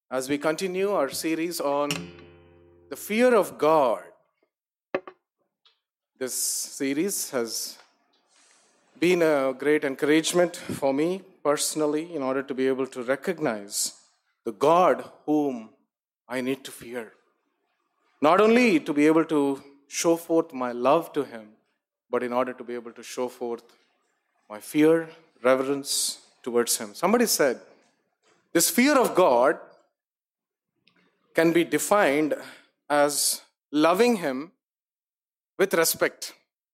as we continue our series on the fear of God. This series has been a great encouragement for me personally in order to be able to recognize the God whom I need to fear. Not only to be able to show forth my love to Him, but in order to be able to show forth my fear, reverence towards Him. Somebody said, this fear of God can be defined as loving Him with respect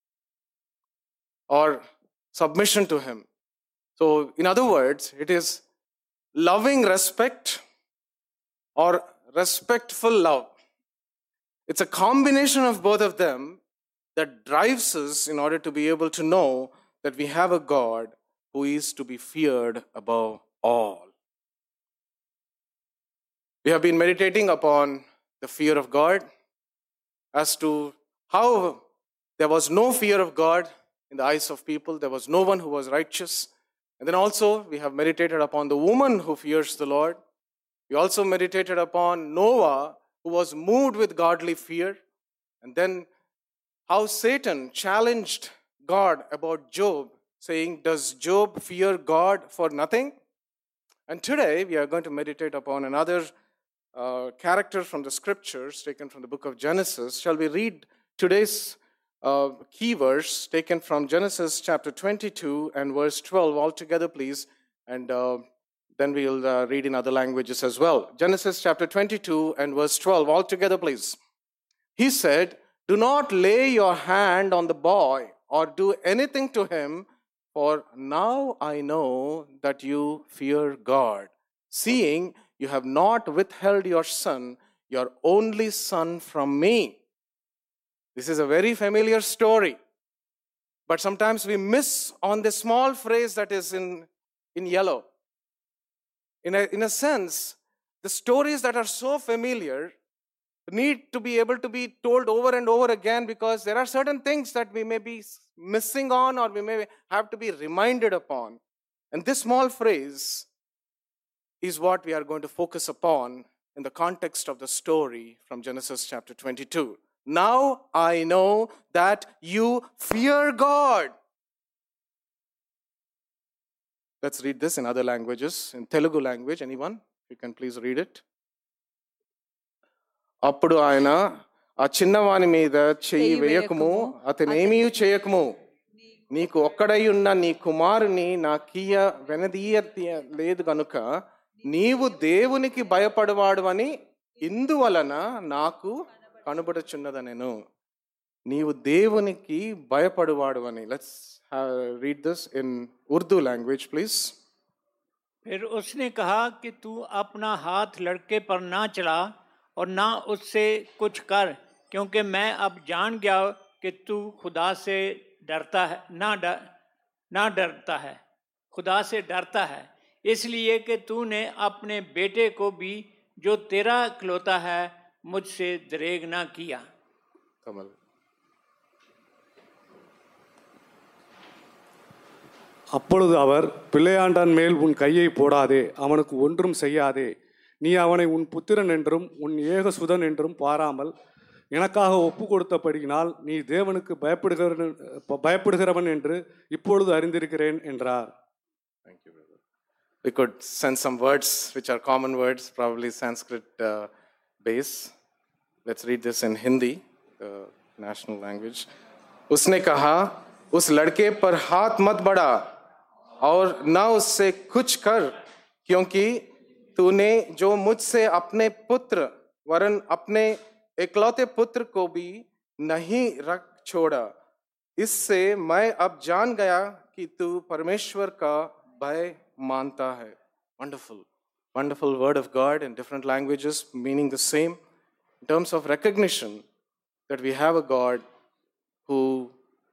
or submission to Him. So, in other words, it is loving respect or respectful love. It's a combination of both of them that drives us in order to be able to know that we have a God who is to be feared above all. We have been meditating upon the fear of God as to how there was no fear of God in the eyes of people. There was no one who was righteous. And then also we have meditated upon the woman who fears the Lord. We also meditated upon Noah, who was moved with godly fear. And then how Satan challenged God about Job, saying, does Job fear God for nothing? And today we are going to meditate upon another character from the scriptures taken from the book of Genesis. Shall we read today's key verse taken from Genesis chapter 22 and verse 12 altogether, please? And then we'll read in other languages as well. Genesis chapter 22 and verse 12 altogether, please. He said, do not lay your hand on the boy or do anything to him, for now I know that you fear God, seeing you have not withheld your son, your only son, from me. This is a very familiar story, but sometimes we miss on the small phrase that is in yellow. In a sense, the stories that are so familiar need to be able to be told over and over again, because there are certain things that we may be missing on or we may have to be reminded upon. And this small phrase is what we are going to focus upon in the context of the story from Genesis chapter 22. Now I know that you fear God. Let's read this in other languages. In Telugu language, anyone? You can please read it. అప్పుడు ఆయన ఆ చిన్నవాని మీద చెయ్యి వేయకము, అతనేమీ చేయకము. నీకు ఒక్కడై ఉన్న నీ కుమారుని నాకీయ వెనదీయ లేదు గనుక నీవు దేవునికి భయపడవాడు అని ఇందువలన నాకు కనబడుచున్నదనెను. నీవు దేవునికి భయపడవాడు అని. Let's read this in Urdu language please. फिर उसने कहा कि तू अपना हाथ लड़के पर ना चला और ना उससे कुछ कर, क्योंकि मैं अब जान गया कि तू खुदा से डरता है, ना डरता है, खुदा से डरता है, इसलिए कि तूने अपने बेटे को भी जो तेरा इकलौता है मुझसे दरेग ना किया. कमल. அப்பொழுது அவர், பிள்ளையாண்டான் மேல் உன் கையை போடாதே, அவனுக்கு ஒன்றும் செய்யாதே. நீ அவனை உன் புத்திரன் என்றும் உன் ஏகசுதன் என்றும் பாராமல் எனக்காக ஒப்பு கொடுத்தபடியினால் நீ தேவனுக்கு பயப்படுகிறவன் என்று இப்பொழுது அறிந்திருக்கிறேன் என்றார். Thank you, brother. We could send some words which are common words, probably Sanskrit base. Let's read this in Hindi, the national language. उसने कहा, उस लड़के पर हाथ मत बढ़ा और ना उससे कुछ कर, क्योंकि तूने जो मुझसे अपने पुत्र वरन अपने इकलौते पुत्र को भी नहीं रख छोड़ा. इससे मैं अब जान गया कि तू परमेश्वर का भय मानता है. Wonderful, wonderful word of God in different languages, meaning the same, in terms of recognition that we have a God who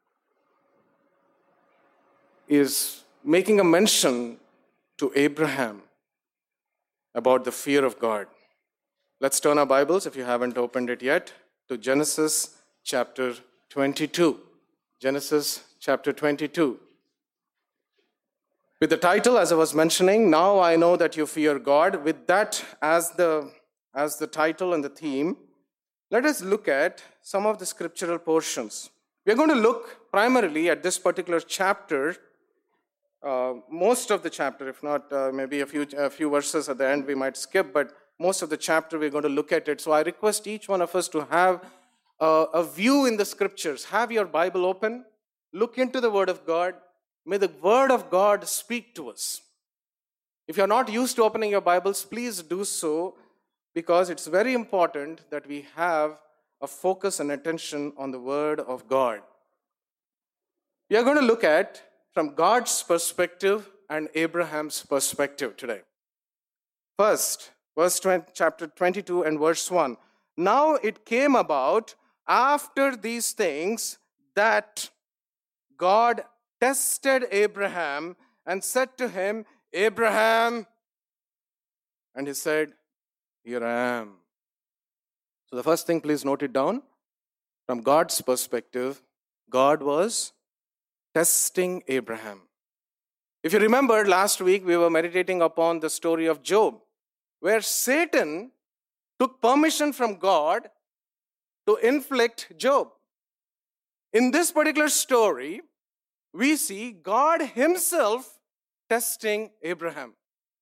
is making a mention to Abraham about the fear of God. Let's turn our Bibles, if you haven't opened it yet, to Genesis chapter 22. Genesis chapter 22. With the title, as I was mentioning, Now I Know That You Fear God, with that as the title and the theme, let us look at some of the scriptural portions. We are going to look primarily at this particular chapter, most of the chapter, if not maybe a few verses at the end we might skip, but most of the chapter we're going to look at it. So I request each one of us to have a view in the scriptures. Have your Bible open, look into the Word of God. May the Word of God speak to us. If you're not used to opening your Bibles, please do so, because it's very important that we have a focus and attention on the Word of God. We are going to look at from God's perspective and Abraham's perspective today. First, chapter 22 and verse 1. Now it came about after these things that God tested Abraham and said to him, Abraham. And he said, Here I am. So the first thing, please note it down. From God's perspective, God was testing Abraham. If you remember, last week we were meditating upon the story of Job, where Satan took permission from God to inflict Job. In this particular story, we see God Himself testing Abraham.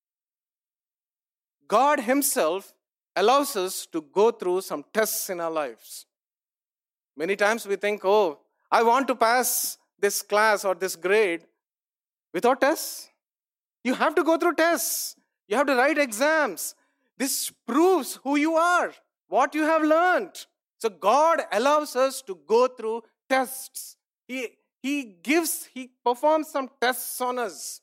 God Himself allows us to go through some tests in our lives. Many times we think, oh, I want to pass this class or this grade without tests. You have to go through tests. You have to write exams. This proves who you are, what you have learned. So God allows us to go through tests. He performs some tests on us.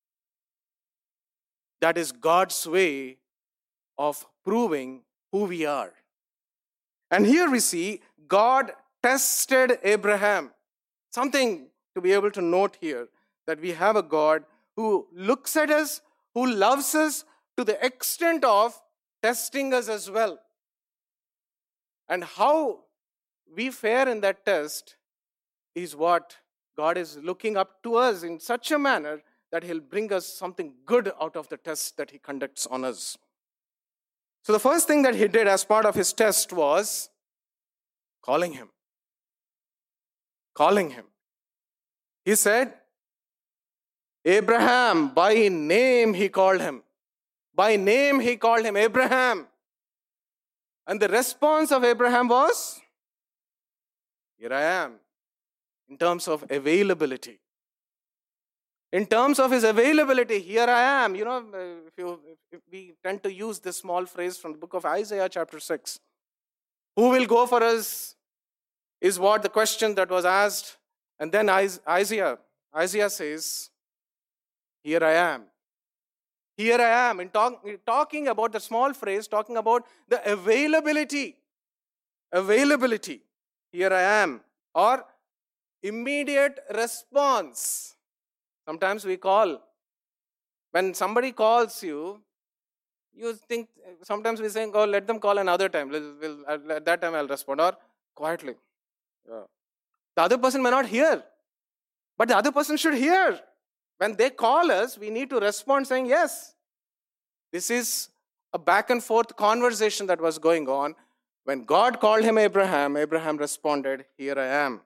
That is God's way of proving who we are. And here we see God tested Abraham. Something to be able to note here, that we have a God who looks at us, who loves us to the extent of testing us as well. And how we fare in that test is what God is looking up to us in such a manner that He'll bring us something good out of the test that He conducts on us. So the first thing that He did as part of His test was calling him. Calling him. He said, Abraham, by name He called him. By name He called him, Abraham. And the response of Abraham was, Here I am. In terms of availability. In terms of his availability, here I am. You know, if we tend to use this small phrase from the book of Isaiah chapter 6. Who will go for us is what the question that was asked. And then Isaiah says, Here I am. Here I am. In talking about the small phrase, talking about the availability. Availability. Here I am. Or immediate response. Sometimes we call. When somebody calls you think, sometimes we say, oh, let them call another time. At that time I'll respond. Or quietly. Yeah. The other person may not hear. But the other person should hear. When they call us, we need to respond saying, yes. This is a back and forth conversation that was going on. When God called him Abraham, Abraham responded, Here I am.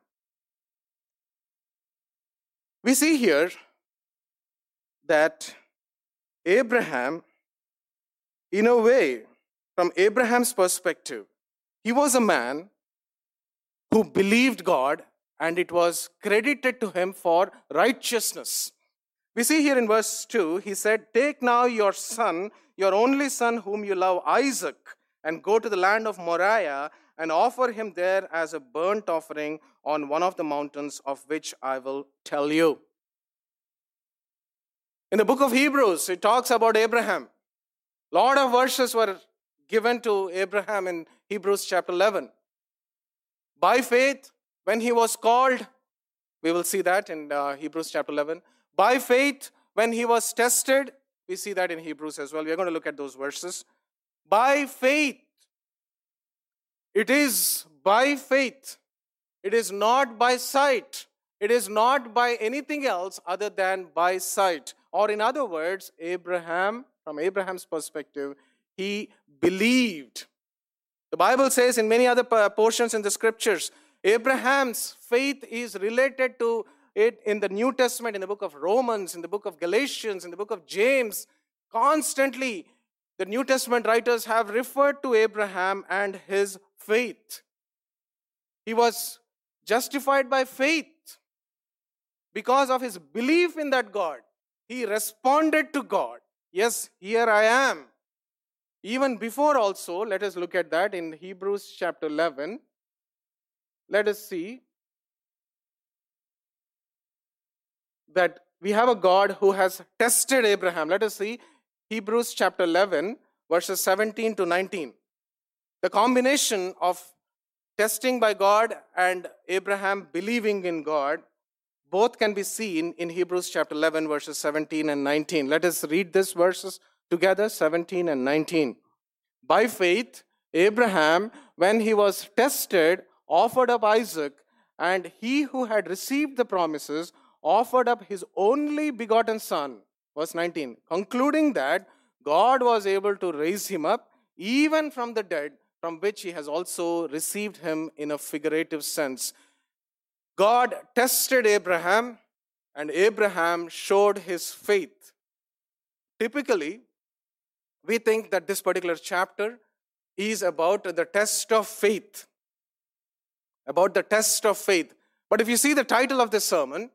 We see here that Abraham, in a way, from Abraham's perspective, he was a man who believed God, and it was credited to him for righteousness. We see here in verse 2, he said, Take now your son, your only son whom you love, Isaac, and go to the land of Moriah and offer him there as a burnt offering on one of the mountains of which I will tell you. In the book of Hebrews, it talks about Abraham. A lot of verses were given to Abraham in Hebrews chapter 11. By faith, when he was called, we will see that in Hebrews chapter 11. By faith, when he was tested, we see that in Hebrews as well. We are going to look at those verses. By faith. It is by faith. It is not by sight. It is not by anything else other than by sight. Or in other words, Abraham, from Abraham's perspective, he believed. The Bible says in many other portions in the scriptures, Abraham's faith is related to it in the New Testament, in the book of Romans, in the book of Galatians, in the book of James. Constantly, the New Testament writers have referred to Abraham and his faith. He was justified by faith because of his belief in that God. He responded to God. Yes, here I am. Even before also, let us look at that in Hebrews chapter 11. Let us see that we have a God who has tested Abraham. Let us see Hebrews chapter 11, verses 17 to 19. The combination of testing by God and Abraham believing in God, both can be seen in Hebrews chapter 11, verses 17 and 19. Let us read these verses together, 17 and 19. By faith, Abraham, when he was tested, offered up Isaac, and he who had received the promises offered up his only begotten son. Verse 19, concluding that God was able to raise him up even from the dead, from which he has also received him in a figurative sense. God tested Abraham, and Abraham showed his faith. Typically, we think that this particular chapter is about the test of faith. About the test of faith. But if you see the title of this sermon,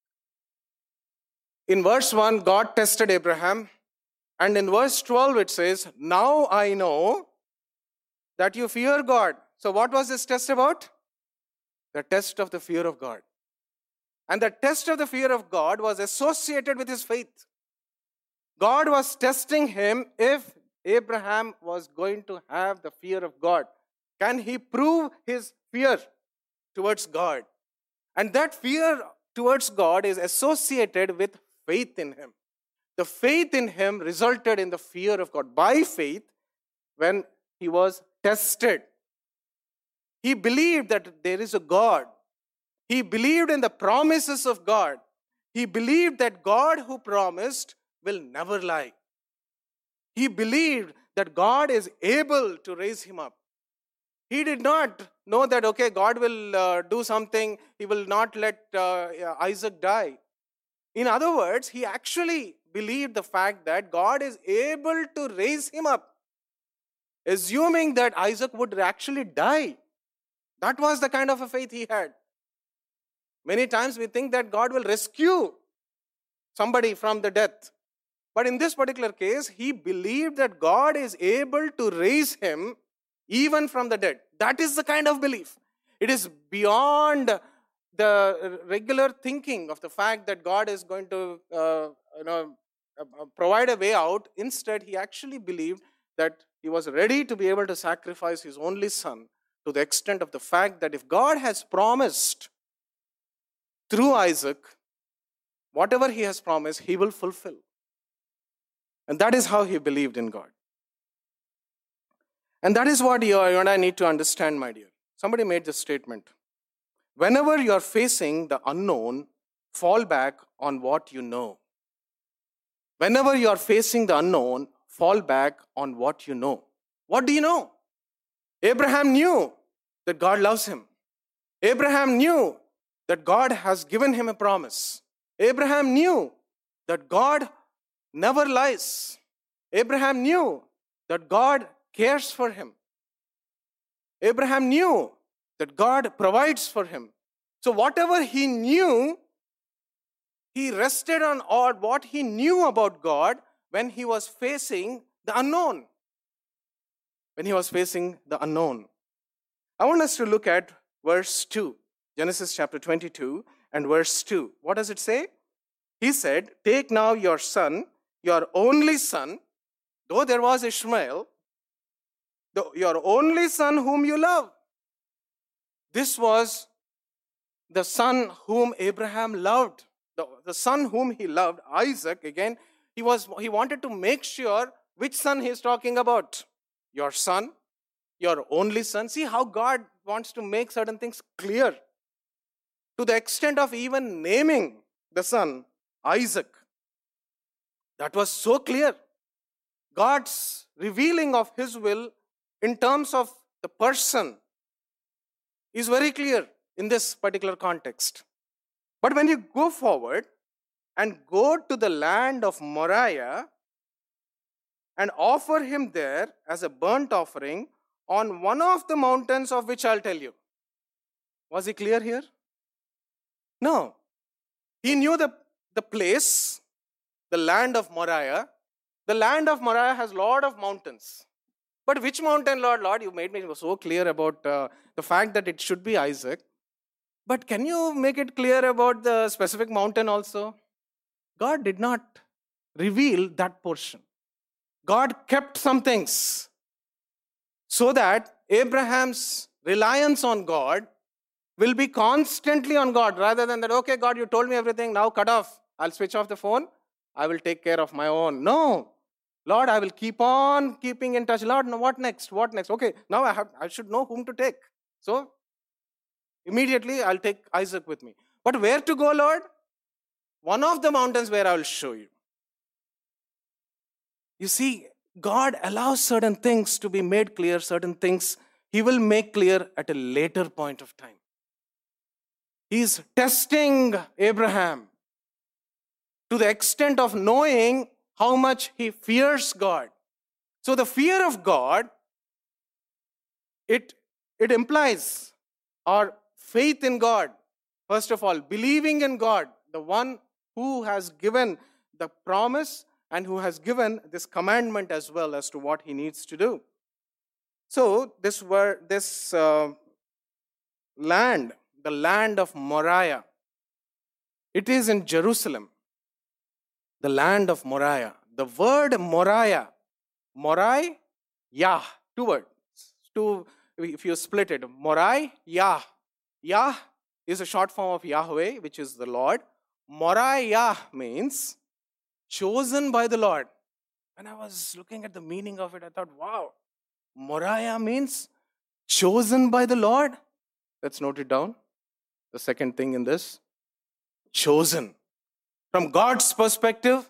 in verse 1, God tested Abraham. And in verse 12, it says, now I know that you fear God. So what was this test about? The test of the fear of God. And the test of the fear of God was associated with his faith. God was testing him if Abraham was going to have the fear of God. Can he prove his fear towards God? And that fear towards God is associated with faith in him. The faith in him resulted in the fear of God. By faith, when he was tested, he believed that there is a God. He believed in the promises of God. He believed that God who promised will never lie. He believed that God is able to raise him up. He did not know that, okay, God will do something. He will not let Isaac die. In other words, he actually believed the fact that God is able to raise him up, assuming that Isaac would actually die. That was the kind of a faith he had. Many times we think that God will rescue somebody from the death. But in this particular case, he believed that God is able to raise him even from the dead. That is the kind of belief. It is beyond the regular thinking of the fact that God is going to provide a way out. Instead, he actually believed that he was ready to be able to sacrifice his only son, to the extent of the fact that if God has promised through Isaac, whatever he has promised, he will fulfill. And that is how he believed in God. And that is what you and I need to understand, my dear. Somebody made this statement. Whenever you are facing the unknown, fall back on what you know. Whenever you are facing the unknown, fall back on what you know. What do you know? Abraham knew that God loves him. Abraham knew that God has given him a promise. Abraham knew that God never lies. Abraham knew that God cares for him. Abraham knew that God provides for him. So whatever he knew, he rested on all what he knew about God when he was facing the unknown. When he was facing the unknown. I want us to look at verse 2. Genesis chapter 22 and verse 2. What does it say? He said, take now your son, your only son, though there was Ishmael, your only son whom you love. This was the son whom Abraham loved. The son whom he loved, Isaac, again, he wanted to make sure which son he is talking about. Your son, your only son. See how God wants to make certain things clear. to the extent of even naming the son Isaac. That was so clear. God's revealing of his will in terms of the person is very clear in this particular context. But when you go forward and go to the land of Moriah and offer him there as a burnt offering on one of the mountains of which I'll tell you. Was he clear here? No. He knew the place, the land of Moriah. The land of Moriah has a lot of mountains. But which mountain, Lord? Lord, you made me so clear about the fact that it should be Isaac. But can you make it clear about the specific mountain also? God did not reveal that portion. God kept some things so that Abraham's reliance on God will be constantly on God, rather than that, okay, God, you told me everything, now cut off. I'll switch off the phone. I will take care of my own. No. Lord, I will keep on keeping in touch. Lord, what next? What next? Okay, now I should know whom to take. So, immediately I'll take Isaac with me. But where to go, Lord? One of the mountains where I will show you. You see, God allows certain things to be made clear, certain things He will make clear at a later point of time. He is testing Abraham to the extent of knowing how much he fears God. So the fear of God, it implies our faith in God. First of all, believing in God, the one who has given the promise and who has given this commandment as well as to what he needs to do. So this land, the land of Moriah, it is in Jerusalem. The land of Moriah. The word Moriah, Morai, Yah, two words. If you split it, Morai, Yah. Yah is a short form of Yahweh, which is the Lord. Moriah means chosen by the Lord. When I was looking at the meaning of it, I thought, wow, Moriah means chosen by the Lord. Let's note it down. The second thing in this, chosen. From God's perspective,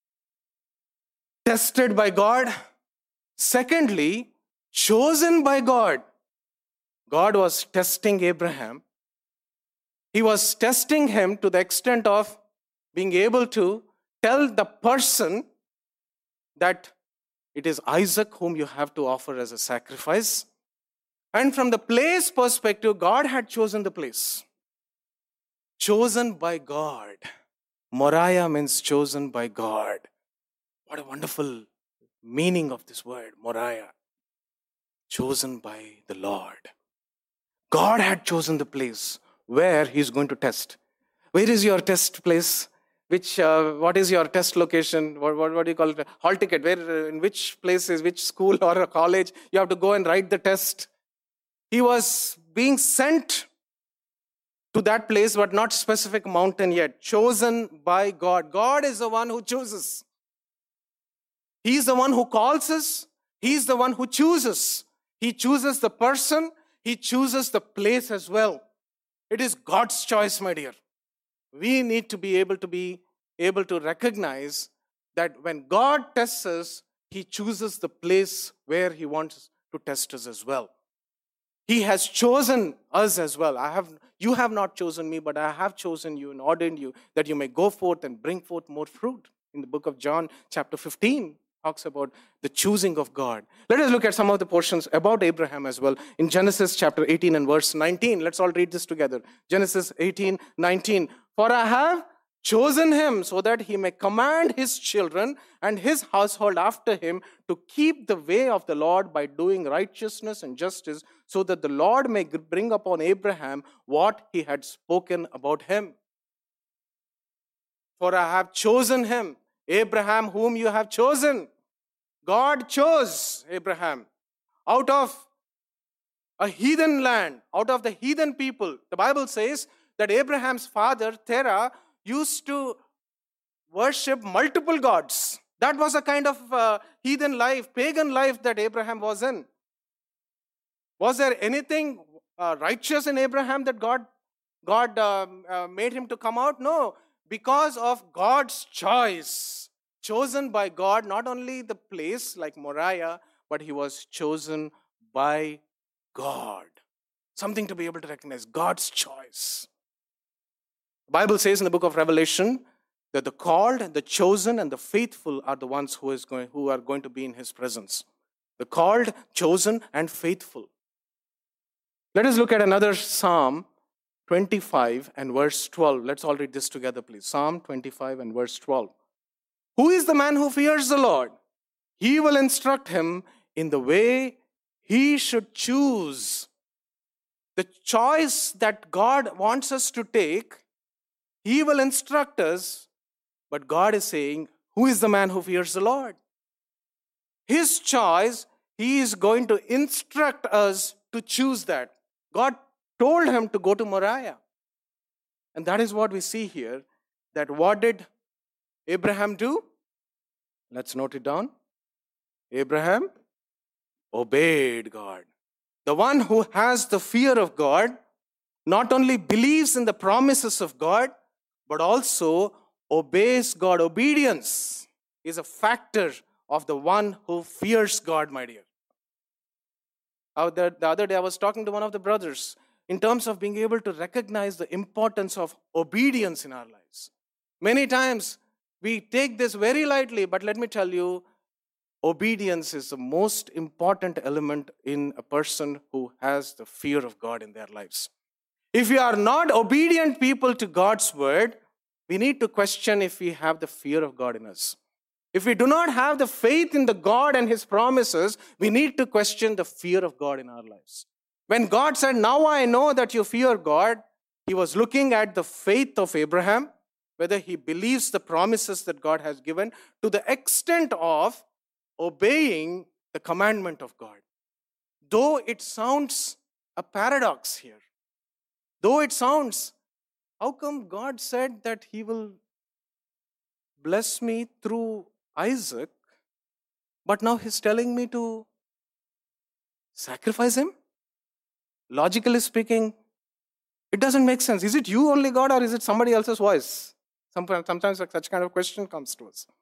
tested by God. Secondly, chosen by God. God was testing Abraham. He was testing him to the extent of being able to tell the person that it is Isaac whom you have to offer as a sacrifice. And from the place perspective, God had chosen the place. Chosen by God. Moriah means chosen by God. What a wonderful meaning of this word, Moriah. Chosen by the Lord. God had chosen the place where He's going to test. Where is your test place? What is your test location? What do you call it? Hall ticket. Where, in which place is, which school or a college? You have to go and write the test. He was being sent to that place, but not specific mountain yet. Chosen by God. God is the one who chooses. He's the one who calls us. He's the one who chooses. He chooses the person. He chooses the place as well. It is God's choice, my dear. We need to be able to recognize that when God tests us, He chooses the place where He wants to test us as well. He has chosen us as well. You have not chosen me, but I have chosen you and ordained you that you may go forth and bring forth more fruit. In the book of John, chapter 15, talks about the choosing of God. Let us look at some of the portions about Abraham as well. In Genesis chapter 18 and verse 19, let's all read this together. Genesis 18, 19. For I have chosen him so that he may command his children and his household after him to keep the way of the Lord by doing righteousness and justice, so that the Lord may bring upon Abraham what he had spoken about him. For I have chosen him, Abraham whom you have chosen. God chose Abraham out of a heathen land, out of the heathen people. The Bible says that Abraham's father, Terah, used to worship multiple gods. That was a kind of heathen life, pagan life that Abraham was in. Was there anything righteous in Abraham that God God made him to come out? No, because of God's choice. Chosen by God, not only the place like Moriah, but he was chosen by God. Something to be able to recognize, God's choice. The Bible says in the book of Revelation that the called, the chosen, and the faithful are the ones who are going to be in his presence. The called, chosen, and faithful. Let us look at another Psalm 25 and verse 12. Let's all read this together, please. Psalm 25 and verse 12. Who is the man who fears the Lord? He will instruct him in the way he should choose. The choice that God wants us to take, he will instruct us, but God is saying, who is the man who fears the Lord? His choice, he is going to instruct us to choose that. God told him to go to Moriah. And that is what we see here, that what did Abraham do? Let's note it down. Abraham obeyed God. The one who has the fear of God not only believes in the promises of God, but also obeys God. Obedience is a factor of the one who fears God, my dear. The other day I was talking to one of the brothers in terms of being able to recognize the importance of obedience in our lives. Many times we take this very lightly, but let me tell you, obedience is the most important element in a person who has the fear of God in their lives. If we are not obedient people to God's word, we need to question if we have the fear of God in us. If we do not have the faith in the God and his promises, we need to question the fear of God in our lives. When God said, now I know that you fear God, he was looking at the faith of Abraham, whether he believes the promises that God has given to the extent of obeying the commandment of God. Though it sounds a paradox here, though it sounds, how come God said that he will bless me through Isaac, but now he's telling me to sacrifice him? Logically speaking, it doesn't make sense. Is it you only, God, or is it somebody else's voice? Sometimes such kind of question comes to us.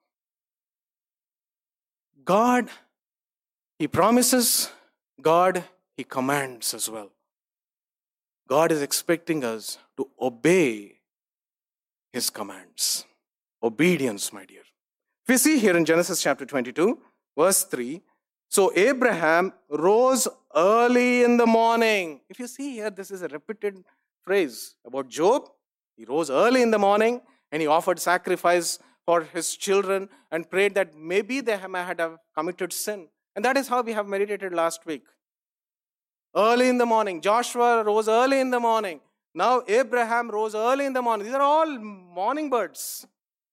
God, he promises. God, he commands as well. God is expecting us to obey his commands. Obedience, my dear. If we see here in Genesis chapter 22, verse 3, so Abraham rose early in the morning. If you see here, this is a repeated phrase about Job. He rose early in the morning and he offered sacrifice for his children and prayed that maybe they had committed sin. And that is how we have meditated last week. Early in the morning. Joshua rose early in the morning. Now Abraham rose early in the morning. These are all morning birds.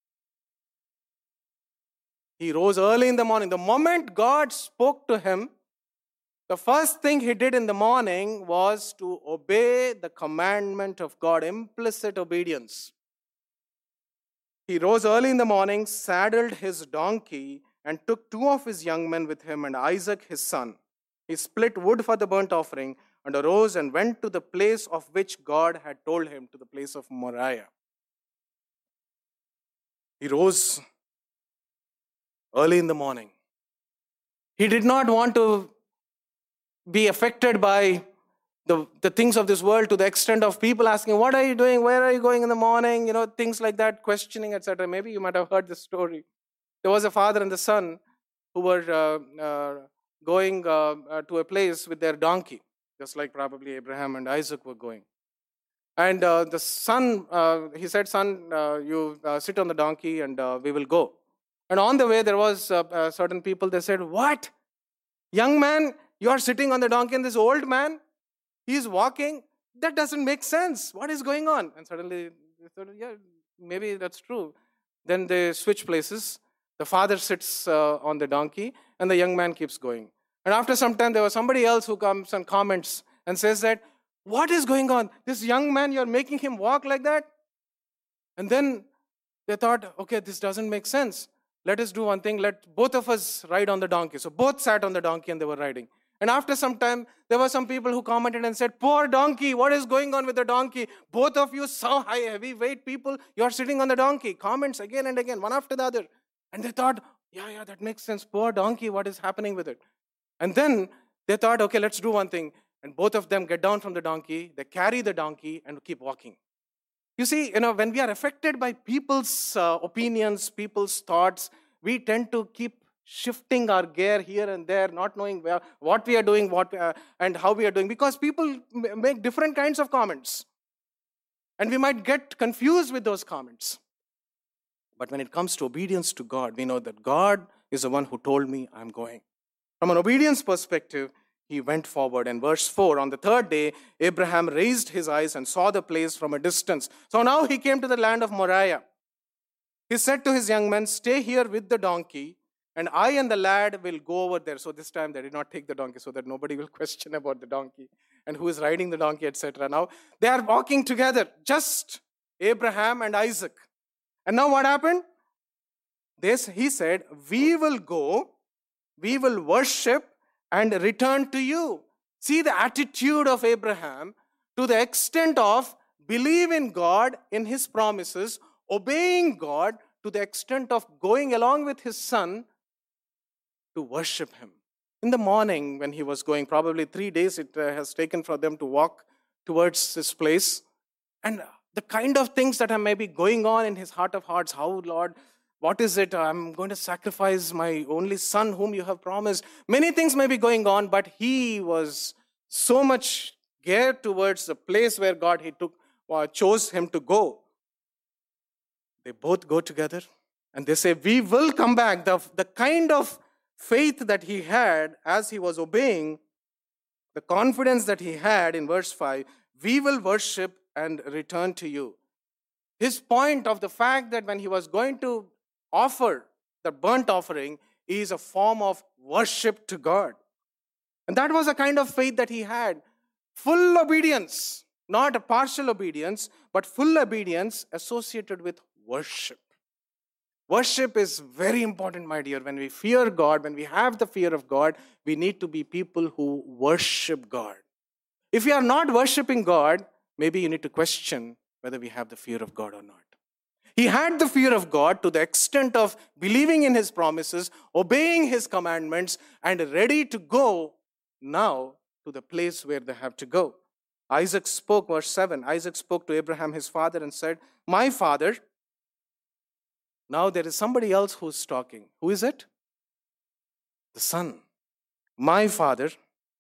He rose early in the morning. The moment God spoke to him, the first thing he did in the morning was to obey the commandment of God, implicit obedience. He rose early in the morning, saddled his donkey, and took 2 of his young men with him and Isaac his son. He split wood for the burnt offering and arose and went to the place of which God had told him, to the place of Moriah. He rose early in the morning. He did not want to be affected by the things of this world to the extent of people asking, what are you doing? Where are you going in the morning? Things like that, questioning, etc. Maybe you might have heard this story. There was a father and the son who were going to a place with their donkey, just like probably Abraham and Isaac were going. And the son, he said, son, you sit on the donkey and we will go. And on the way, there was certain people, they said, what? Young man, you are sitting on the donkey and this old man, he is walking. That doesn't make sense. What is going on? And suddenly, they thought, yeah, maybe that's true. Then they switch places. The father sits on the donkey and the young man keeps going. And after some time, there was somebody else who comes and comments and says that, what is going on? This young man, you're making him walk like that? And then they thought, okay, this doesn't make sense. Let us do one thing. Let both of us ride on the donkey. So both sat on the donkey and they were riding. And after some time, there were some people who commented and said, poor donkey, what is going on with the donkey? Both of you so high, heavyweight people, you are sitting on the donkey. Comments again and again, one after the other. And they thought, yeah, that makes sense. Poor donkey, what is happening with it? And then they thought, okay, let's do one thing. And both of them get down from the donkey, they carry the donkey and keep walking. You see, when we are affected by people's opinions, people's thoughts, we tend to keep shifting our gear here and there, not knowing what we are doing, and how we are doing, because people make different kinds of comments. And we might get confused with those comments. But when it comes to obedience to God, we know that God is the one who told me I'm going. From an obedience perspective, he went forward. And verse 4, on the third day, Abraham raised his eyes and saw the place from a distance. So now he came to the land of Moriah. He said to his young men, stay here with the donkey, and I and the lad will go over there. So this time they did not take the donkey so that nobody will question about the donkey and who is riding the donkey, etc. Now they are walking together, just Abraham and Isaac. And now what happened? He said, we will go, we will worship and return to you. See the attitude of Abraham to the extent of believe in God, in his promises, obeying God to the extent of going along with his son to worship him. In the morning when he was going, probably 3 days it has taken for them to walk towards this place. And the kind of things that are maybe going on in his heart of hearts, how, Lord, what is it? I'm going to sacrifice my only son whom you have promised. Many things may be going on, but he was so much geared towards the place where God chose him to go. They both go together and they say, we will come back. The kind of faith that he had as he was obeying, the confidence that he had in verse 5, we will worship and return to you. His point of the fact that when he was going to offer the burnt offering is a form of worship to God. And that was a kind of faith that he had. Full obedience, not a partial obedience, but full obedience associated with worship. Worship is very important, my dear. When we fear God, when we have the fear of God, we need to be people who worship God. If we are not worshiping God, maybe you need to question whether we have the fear of God or not. He had the fear of God to the extent of believing in his promises, obeying his commandments, and ready to go now to the place where they have to go. Isaac spoke, verse 7, Isaac spoke to Abraham his father and said, my father. Now there is somebody else who's talking. Who is it? The son. My father.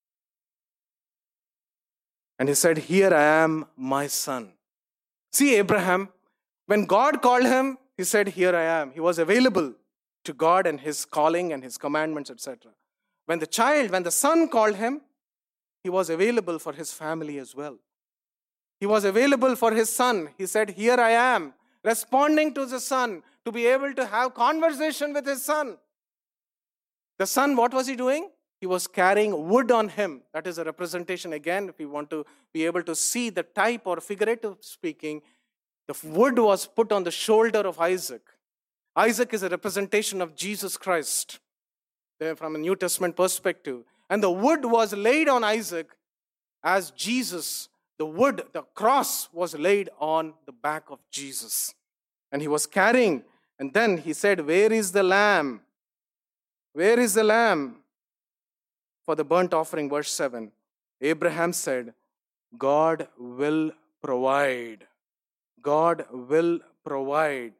And he said, here I am, my son. See, Abraham, when God called him, he said, here I am. He was available to God and his calling and his commandments, etc. When the son called him, he was available for his family as well. He was available for his son. He said, here I am, responding to the son, to be able to have conversation with his son. The son, what was he doing? He was carrying wood on him. That is a representation again, if we want to be able to see the type or figurative speaking, the wood was put on the shoulder of Isaac. Isaac is a representation of Jesus Christ from a New Testament perspective. And the wood was laid on Isaac as Jesus, the cross was laid on the back of Jesus. And he was carrying, and then he said, where is the lamb? Where is the lamb for the burnt offering? Verse 7. Abraham said, God will provide. God will provide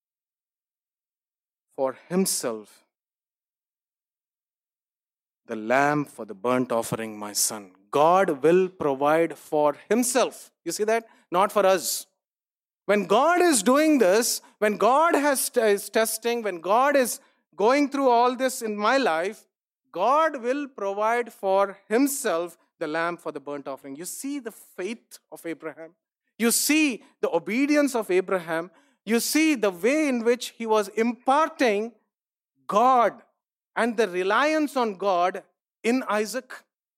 for himself the lamb for the burnt offering, my son. God will provide for himself. You see that? Not for us. When God is doing this, when God is testing, when God is going through all this in my life, God will provide for himself the lamb for the burnt offering. You see the faith of Abraham. You see the obedience of Abraham. You see the way in which he was imparting God and the reliance on God in Isaac.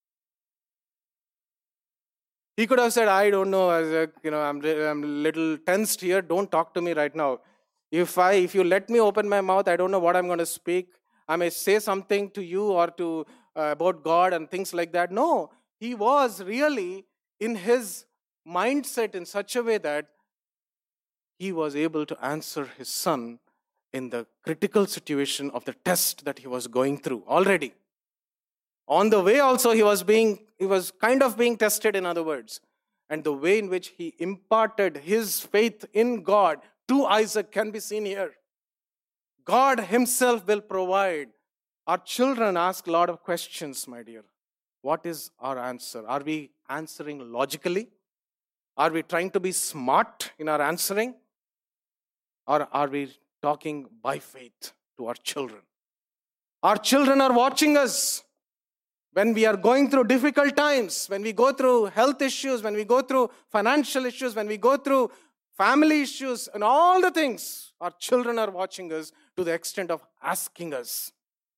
He could have said, I don't know, I'm a little tensed here. Don't talk to me right now. If you let me open my mouth, I don't know what I'm going to speak. I may say something to you or to about God and things like that. No, he was really in his mindset in such a way that he was able to answer his son in the critical situation of the test that he was going through already. On the way also he was kind of being tested, in other words. And the way in which he imparted his faith in God to Isaac can be seen here. God himself will provide. Our children ask a lot of questions, my dear. What is our answer? Are we answering logically? Are we trying to be smart in our answering? Or are we talking by faith to our children? Our children are watching us. When we are going through difficult times, when we go through health issues, when we go through financial issues, when we go through family issues and all the things, our children are watching us to the extent of asking us.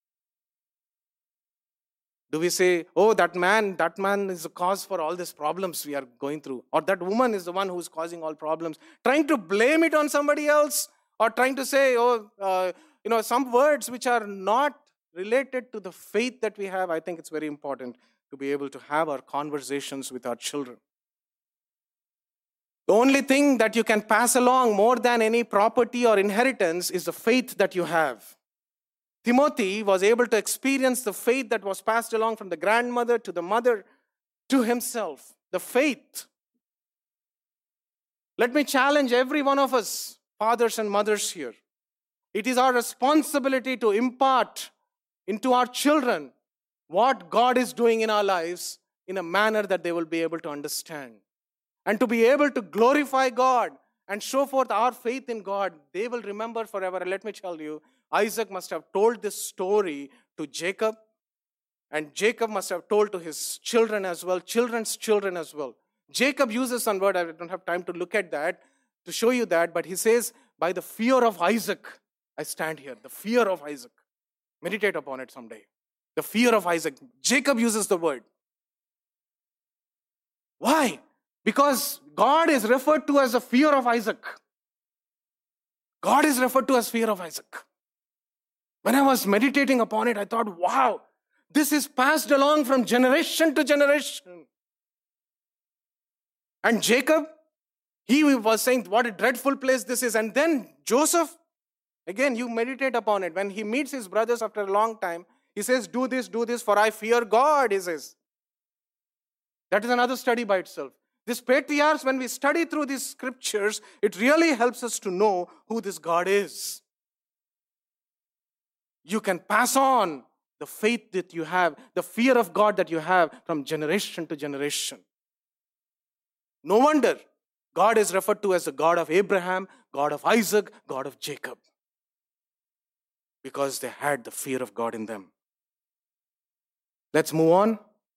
Do we say, oh, that man is the cause for all these problems we are going through? Or that woman is the one who's causing all problems? Trying to blame it on somebody else? Or trying to say, some words which are not related to the faith that we have. I think it's very important to be able to have our conversations with our children. The only thing that you can pass along more than any property or inheritance is the faith that you have. Timothy was able to experience the faith that was passed along from the grandmother to the mother to himself. The faith. Let me challenge every one of us, fathers and mothers here. It is our responsibility to impart into our children what God is doing in our lives in a manner that they will be able to understand. And to be able to glorify God and show forth our faith in God, they will remember forever. And let me tell you, Isaac must have told this story to Jacob, and Jacob must have told to his children as well, children's children as well. Jacob uses some word, I don't have time to look at that, to show you that, but he says, by the fear of Isaac, I stand here. The fear of Isaac. Meditate upon it someday. The fear of Isaac. Jacob uses the word. Why? Because God is referred to as the fear of Isaac. God is referred to as fear of Isaac. When I was meditating upon it, I thought, wow, this is passed along from generation to generation. And Jacob, he was saying, what a dreadful place this is. And then Joseph, again, you meditate upon it. When he meets his brothers after a long time, he says, do this, for I fear God, he says. That is another study by itself. These patriarchs, when we study through these scriptures, it really helps us to know who this God is. You can pass on the faith that you have, the fear of God that you have from generation to generation. No wonder God is referred to as the God of Abraham, God of Isaac, God of Jacob. Because they had the fear of God in them. Let's move on.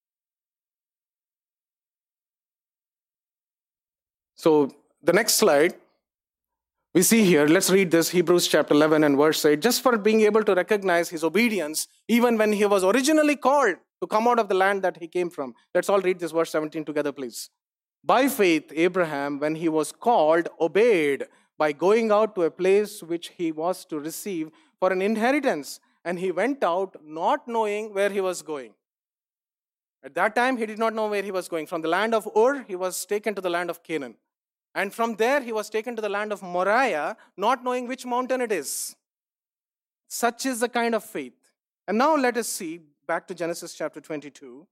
So, the next slide, we see here, let's read this, Hebrews chapter 11 and verse 8, just for being able to recognize his obedience, even when he was originally called to come out of the land that he came from. Let's all read this verse 17 together, please. By faith, Abraham, when he was called, obeyed by going out to a place which he was to receive for an inheritance. And he went out not knowing where he was going. At that time, he did not know where he was going. From the land of Ur, he was taken to the land of Canaan. And from there, he was taken to the land of Moriah, not knowing which mountain it is. Such is the kind of faith. And now let us see, back to Genesis chapter 22,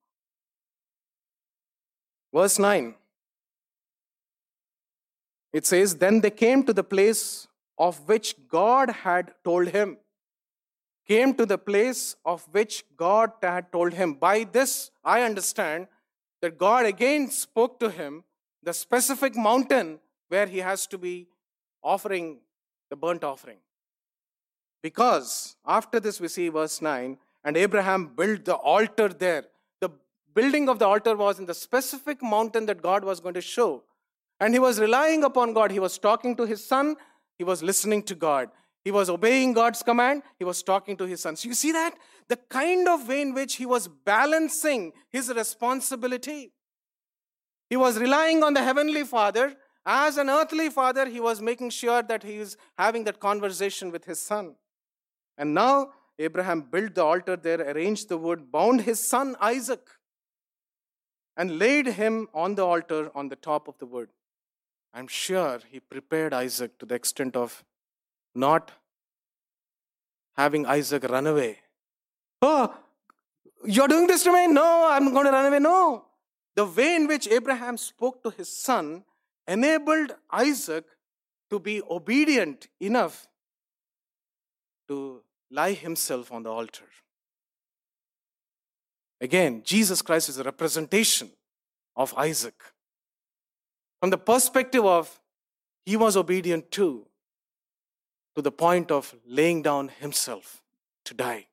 verse 9. It says, then they came to the place of which God had told him. Came to the place of which God had told him. By this, I understand that God again spoke to him the specific mountain where he has to be offering the burnt offering. Because after this we see verse 9, and Abraham built the altar there. The building of the altar was in the specific mountain that God was going to show. And he was relying upon God. He was talking to his son. He was listening to God. He was obeying God's command. He was talking to his son. So you see that? The kind of way in which he was balancing his responsibility. He was relying on the Heavenly Father. As an earthly father, he was making sure that he is having that conversation with his son. And now, Abraham built the altar there, arranged the wood, bound his son Isaac, and laid him on the altar on the top of the wood. I'm sure he prepared Isaac to the extent of not having Isaac run away. Oh, you're doing this to me? No, I'm going to run away. No. The way in which Abraham spoke to his son enabled Isaac to be obedient enough to lie himself on the altar. Again, Jesus Christ is a representation of Isaac. From the perspective of he was obedient too, to the point of laying down himself to die.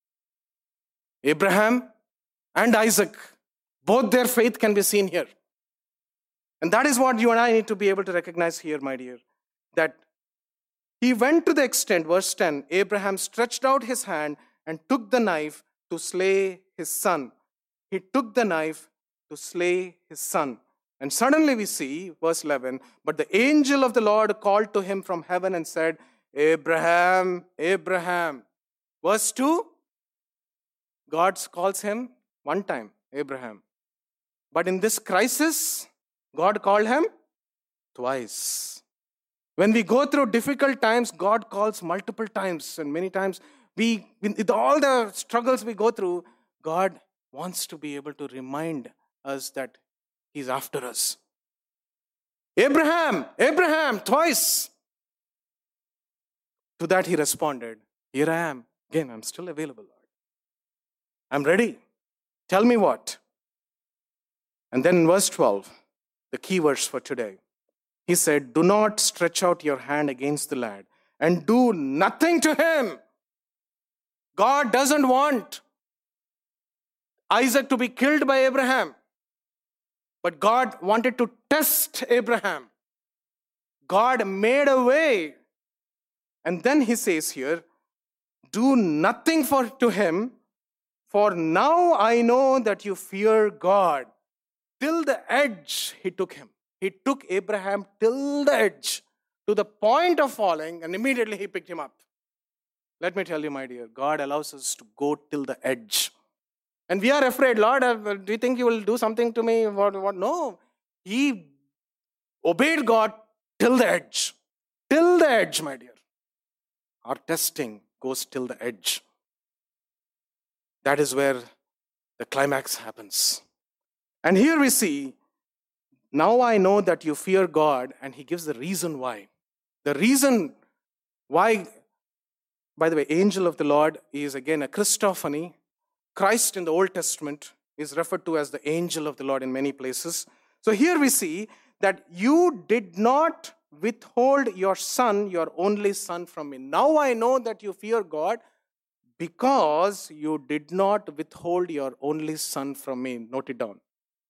Abraham and Isaac, both their faith can be seen here. And that is what you and I need to be able to recognize here, my dear. That he went to the extent, verse 10, Abraham stretched out his hand and took the knife to slay his son. He took the knife to slay his son. And suddenly we see, verse 11, but the angel of the Lord called to him from heaven and said, Abraham, Abraham. Verse 2, God calls him one time, Abraham. But in this crisis, God called him twice. When we go through difficult times, God calls multiple times. And many times, with all the struggles we go through, God wants to be able to remind us that He's after us. Abraham, Abraham, twice. To that he responded, here I am. Again, I'm still available, Lord. I'm ready. Tell me what. And then in verse 12, the key verse for today, he said, do not stretch out your hand against the lad and do nothing to him. God doesn't want Isaac to be killed by Abraham. But God wanted to test Abraham. God made a way. And then he says here, do nothing to him, for now I know that you fear God. Till the edge he took him. He took Abraham till the edge, to the point of falling, and immediately he picked him up. Let me tell you, my dear, God allows us to go till the edge. And we are afraid, Lord, do you think you will do something to me? What? No. He obeyed God till the edge. Till the edge, my dear. Our testing goes till the edge. That is where the climax happens. And here we see, now I know that you fear God, and he gives the reason why. The reason why, by the way, angel of the Lord is again a Christophany. Christ in the Old Testament is referred to as the angel of the Lord in many places. So here we see that you did not withhold your son, your only son, from me. Now I know that you fear God because you did not withhold your only son from me. Note it down.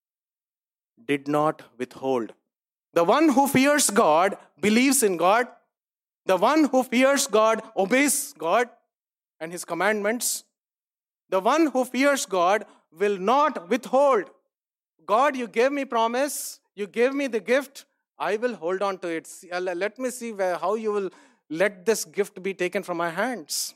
Did not withhold. The one who fears God believes in God. The one who fears God obeys God and his commandments. The one who fears God will not withhold. God, you gave me promise. You gave me the gift. I will hold on to it. Let me see how you will let this gift be taken from my hands.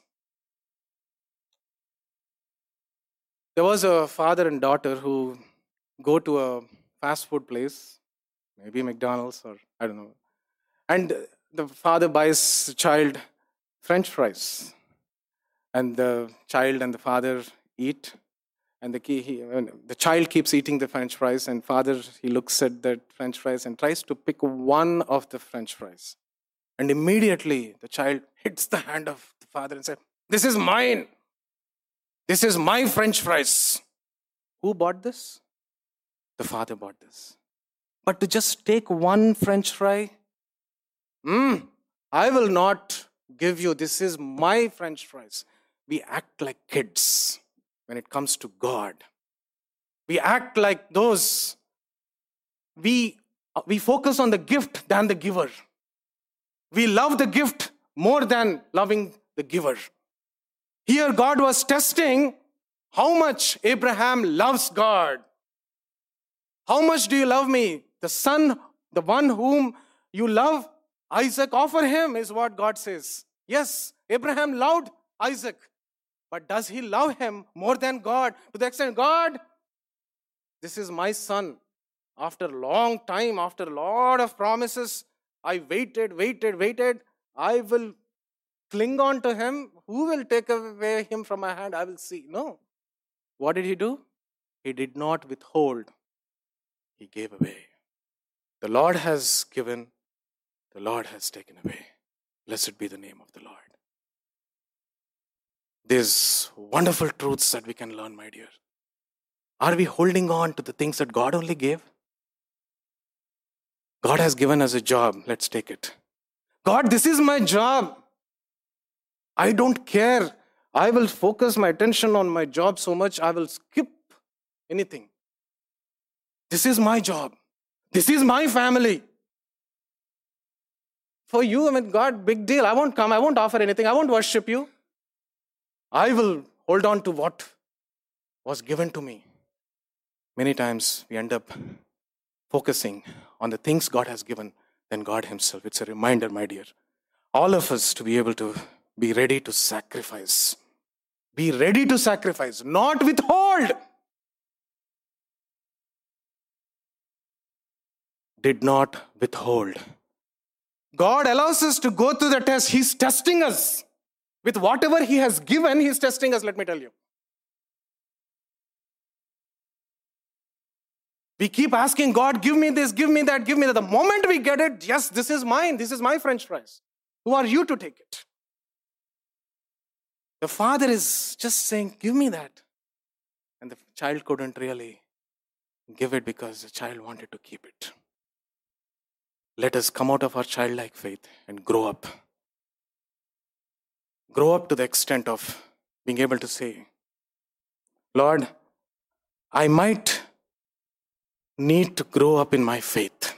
There was a father and daughter who go to a fast food place, maybe McDonald's or I don't know. And the father buys the child French fries. And the child and the father eat. And the child keeps eating the French fries. And father, he looks at the French fries and tries to pick one of the French fries. And immediately the child hits the hand of the father and says, this is mine. This is my French fries. Who bought this? The father bought this. But to just take one French fry, I will not give you. This is my French fries. We act like kids when it comes to God. We act like those. We focus on the gift than the giver. We love the gift more than loving the giver. Here God was testing how much Abraham loves God. How much do you love me? The son, the one whom you love, Isaac, offer him, is what God says. Yes, Abraham loved Isaac. But does he love him more than God? To the extent, God, this is my son. After a long time, after a lot of promises, I waited. I will cling on to him. Who will take away him from my hand? I will see. No. What did he do? He did not withhold. He gave away. The Lord has given. The Lord has taken away. Blessed be the name of the Lord. There's wonderful truths that we can learn, my dear. Are we holding on to the things that God only gave? God has given us a job. Let's take it. God, this is my job. I don't care. I will focus my attention on my job so much, I will skip anything. This is my job. This is my family. For you, God, big deal. I won't come. I won't offer anything. I won't worship you. I will hold on to what was given to me. Many times we end up focusing on the things God has given than God himself. It's a reminder, my dear, all of us to be able to be ready to sacrifice. Be ready to sacrifice, not withhold. Did not withhold. God allows us to go through the test. He's testing us. With whatever he has given, he's testing us, let me tell you. We keep asking God, give me this, give me that, give me that. The moment we get it, yes, this is mine. This is my French fries. Who are you to take it? The father is just saying, give me that. And the child couldn't really give it because the child wanted to keep it. Let us come out of our childlike faith and grow up. Grow up to the extent of being able to say, Lord, I might need to grow up in my faith.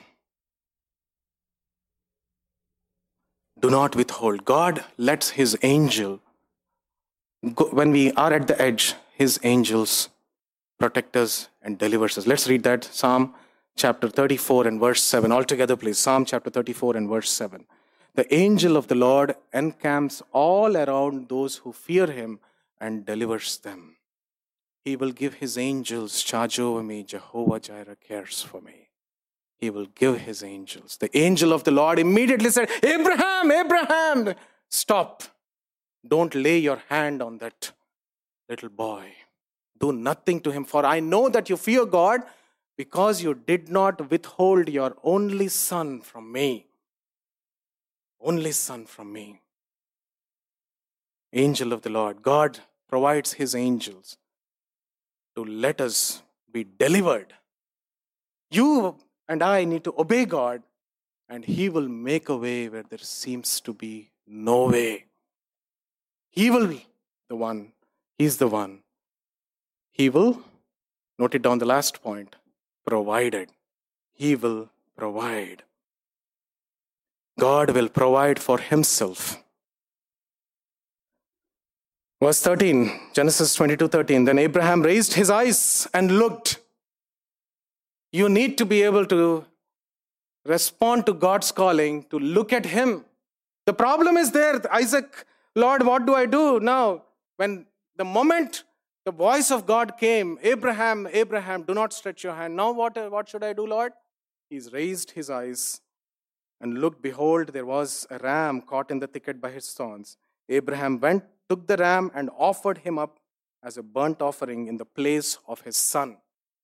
Do not withhold. God lets his angel, when we are at the edge, his angels protect us and delivers us. Let's read that. Psalm chapter 34 and verse 7. All together, please. Psalm chapter 34 and verse 7. The angel of the Lord encamps all around those who fear him and delivers them. He will give his angels charge over me. Jehovah Jireh cares for me. He will give his angels. The angel of the Lord immediately said, Abraham, Abraham, stop. Don't lay your hand on that little boy. Do nothing to him, for I know that you fear God because you did not withhold your only son from me. Only son from me. Angel of the Lord. God provides his angels to let us be delivered. You and I need to obey God, and he will make a way where there seems to be no way. He will be the one. He's the one. He will, note it down the last point, provided. He will provide. God will provide for himself. Verse 13, Genesis 22:13. Then Abraham raised his eyes and looked. You need to be able to respond to God's calling, to look at him. The problem is there. Isaac, Lord, what do I do now? When the moment the voice of God came, Abraham, Abraham, do not stretch your hand. Now what should I do, Lord? He's raised his eyes and looked. Behold, there was a ram caught in the thicket by his thorns. Abraham went, took the ram and offered him up as a burnt offering in the place of his son.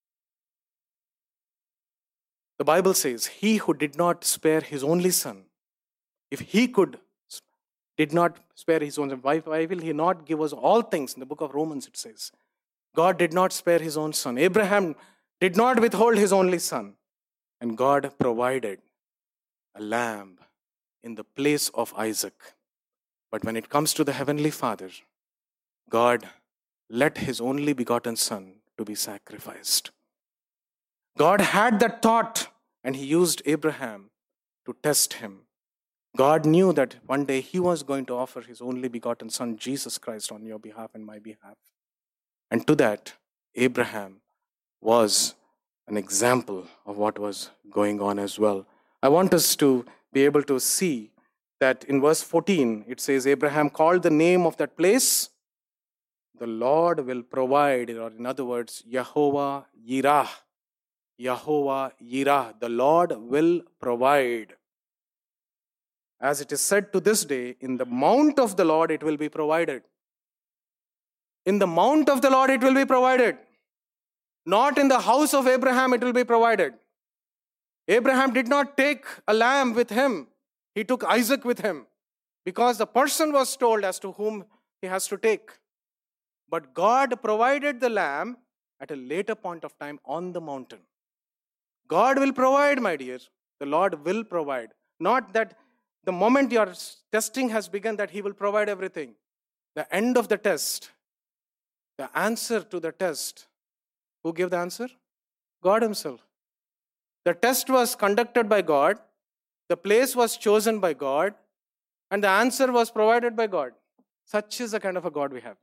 The Bible says, he who did not spare his only son, if he did not spare his own son, why will he not give us all things? In the book of Romans it says, God did not spare his own son. Abraham did not withhold his only son. And God provided a lamb in the place of Isaac. But when it comes to the Heavenly Father, God let his only begotten son to be sacrificed. God had that thought, and he used Abraham to test him. God knew that one day he was going to offer his only begotten son, Jesus Christ, on your behalf and my behalf. And to that, Abraham was an example of what was going on as well. I want us to be able to see that in verse 14, it says, Abraham called the name of that place the Lord will provide, or in other words, Yehovah Yirah. Yehovah Yirah, the Lord will provide. As it is said to this day, in the mount of the Lord it will be provided. In the mount of the Lord it will be provided. Not in the house of Abraham it will be provided. Abraham did not take a lamb with him. He took Isaac with him because the person was told as to whom he has to take. But God provided the lamb at a later point of time on the mountain. God will provide, my dear. The Lord will provide. Not that the moment your testing has begun that He will provide everything. The end of the test, the answer to the test, who gave the answer? God Himself. The test was conducted by God, the place was chosen by God, and the answer was provided by God. Such is the kind of a God we have.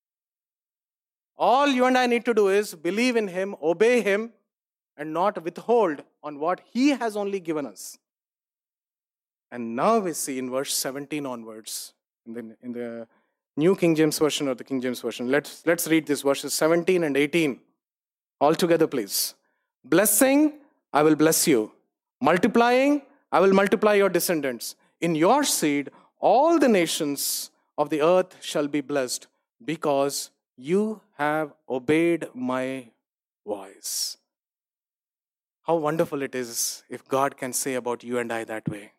All you and I need to do is believe in Him, obey Him, and not withhold on what He has only given us. And now we see in verse 17 onwards, in the New King James Version or the King James Version. Let's read this verses 17 and 18. All together, please. Blessing, I will bless you. Multiplying, I will multiply your descendants. In your seed, all the nations of the earth shall be blessed, because you have obeyed my voice. How wonderful it is if God can say about you and I that way.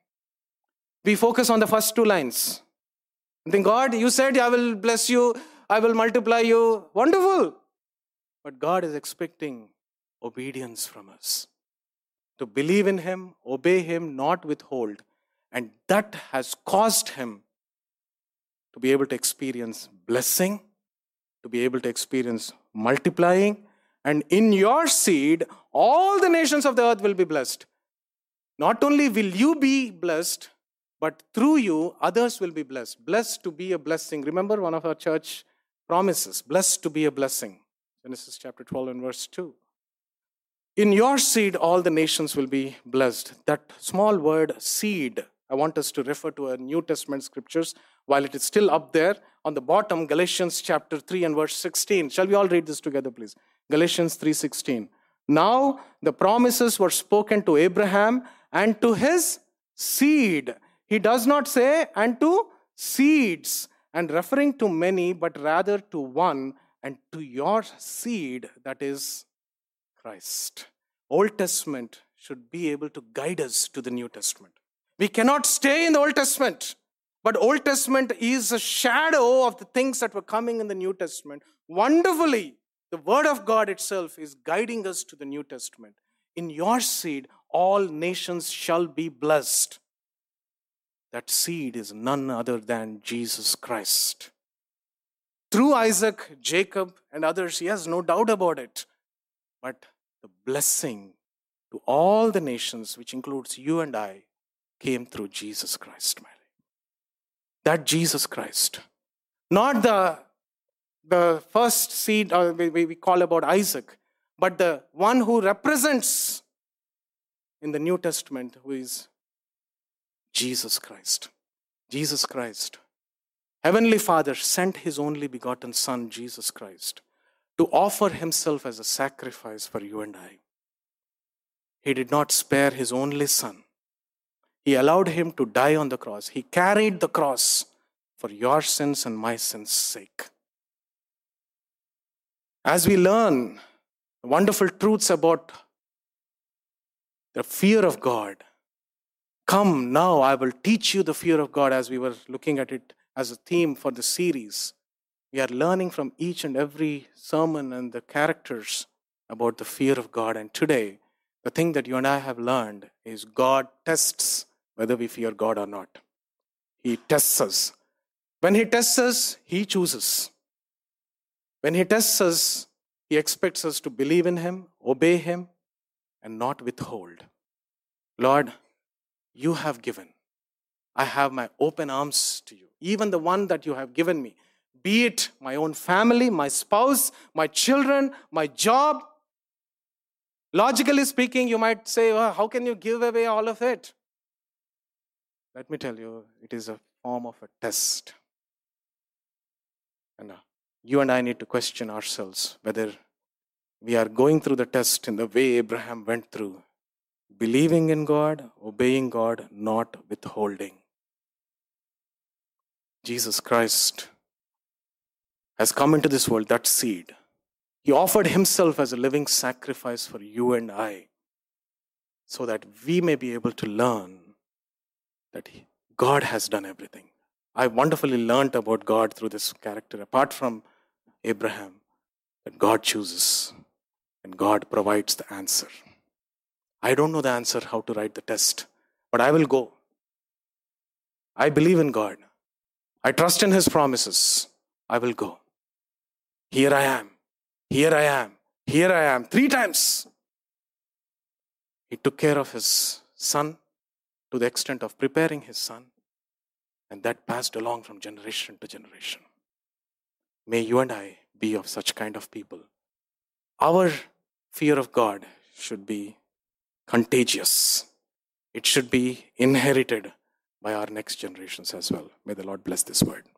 We focus on the first two lines. I think, God, you said I will bless you, I will multiply you. Wonderful. But God is expecting obedience from us. To believe in Him, obey Him, not withhold. And that has caused Him to be able to experience blessing, to be able to experience multiplying. And in your seed, all the nations of the earth will be blessed. Not only will you be blessed, but through you, others will be blessed. Blessed to be a blessing. Remember one of our church promises, blessed to be a blessing. Genesis chapter 12 and verse 2. In your seed, all the nations will be blessed. That small word, seed, I want us to refer to our New Testament scriptures while it is still up there. On the bottom, Galatians chapter 3 and verse 16. Shall we all read this together, please? Galatians 3:16. Now, the promises were spoken to Abraham and to his seed. He does not say, and to seeds, and referring to many, but rather to one, and to your seed, that is Christ. Old Testament should be able to guide us to the New Testament. We cannot stay in the Old Testament, but Old Testament is a shadow of the things that were coming in the New Testament. Wonderfully, the Word of God itself is guiding us to the New Testament. In your seed, all nations shall be blessed. That seed is none other than Jesus Christ. Through Isaac, Jacob, and others, yes, no doubt about it. But the blessing to all the nations, which includes you and I, came through Jesus Christ, my dear. That Jesus Christ. Not the first seed we call about Isaac, but the one who represents in the New Testament, who is Jesus Christ. Jesus Christ. Heavenly Father sent His only begotten Son, Jesus Christ, to offer Himself as a sacrifice for you and I. He did not spare His only Son. He allowed Him to die on the cross. He carried the cross for your sins and my sins' sake. As we learn wonderful truths about the fear of God, come now, I will teach you the fear of God, as we were looking at it as a theme for the series. We are learning from each and every sermon and the characters about the fear of God. And today, the thing that you and I have learned is God tests whether we fear God or not. He tests us. When He tests us, He chooses. When He tests us, He expects us to believe in Him, obey Him, and not withhold. Lord, you have given. I have my open arms to you. Even the one that you have given me, be it my own family, my spouse, my children, my job. Logically speaking, you might say, well, how can you give away all of it? Let me tell you, it is a form of a test. And you and I need to question ourselves whether we are going through the test in the way Abraham went through, believing in God, obeying God, not withholding. Jesus Christ has come into this world, that seed. He offered himself as a living sacrifice for you and I, so that we may be able to learn that God has done everything. I wonderfully learned about God through this character, apart from Abraham, that God chooses and God provides the answer. I don't know the answer how to write the test, but I will go. I believe in God. I trust in his promises. I will go. Here I am. Here I am. Here I am. 3 times. He took care of his son to the extent of preparing his son, and that passed along from generation to generation. May you and I be of such kind of people. Our fear of God should be contagious. It should be inherited by our next generations as well. May the Lord bless this word.